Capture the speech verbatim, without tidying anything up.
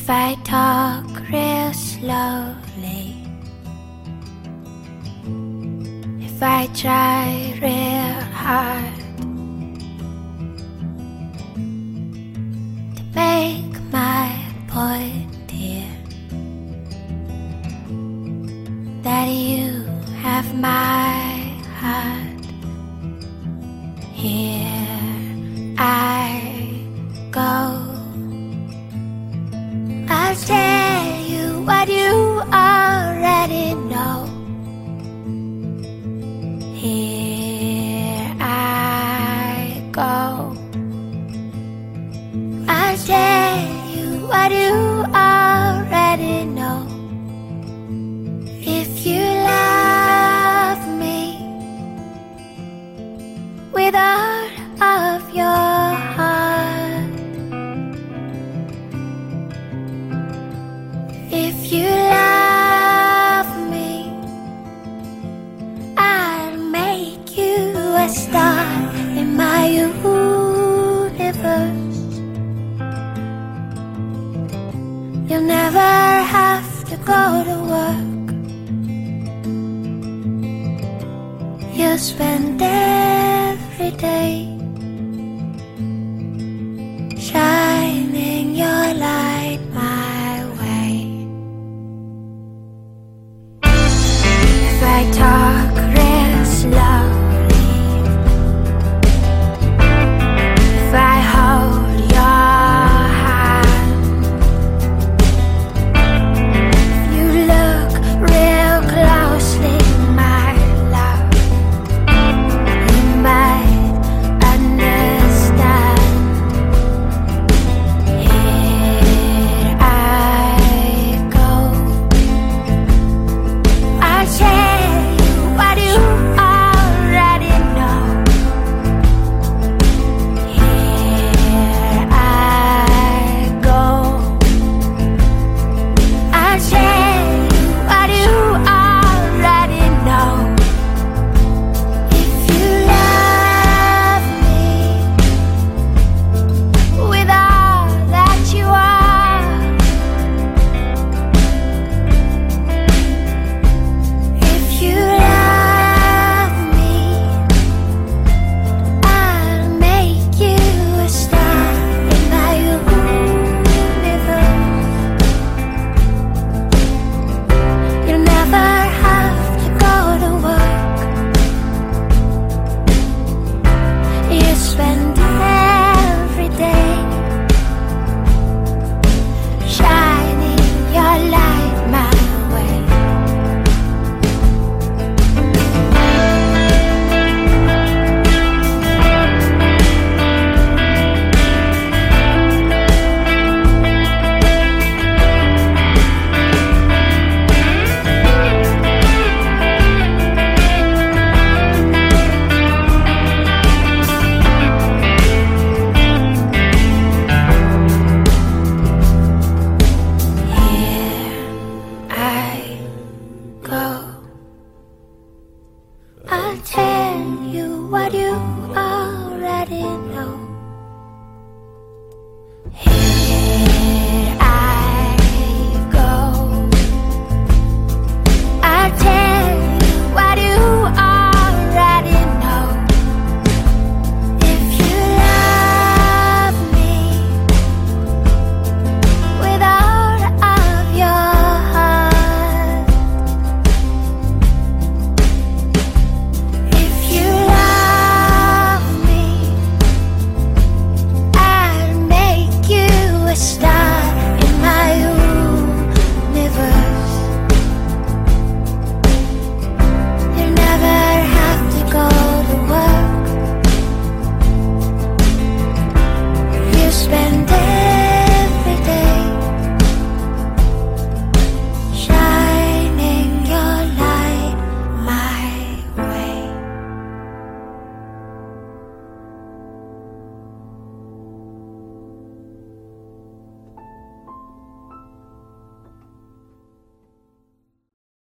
If I talk real slowly, if I try real hard to make my point here, that you have my heart, here I go. I'll tell you what you already know. Here I go. I'll tell you what you already know. If you love me with all of your heart, if you love me, I'll make you a star in my universe. You'll never have to go to work. You'll spend every day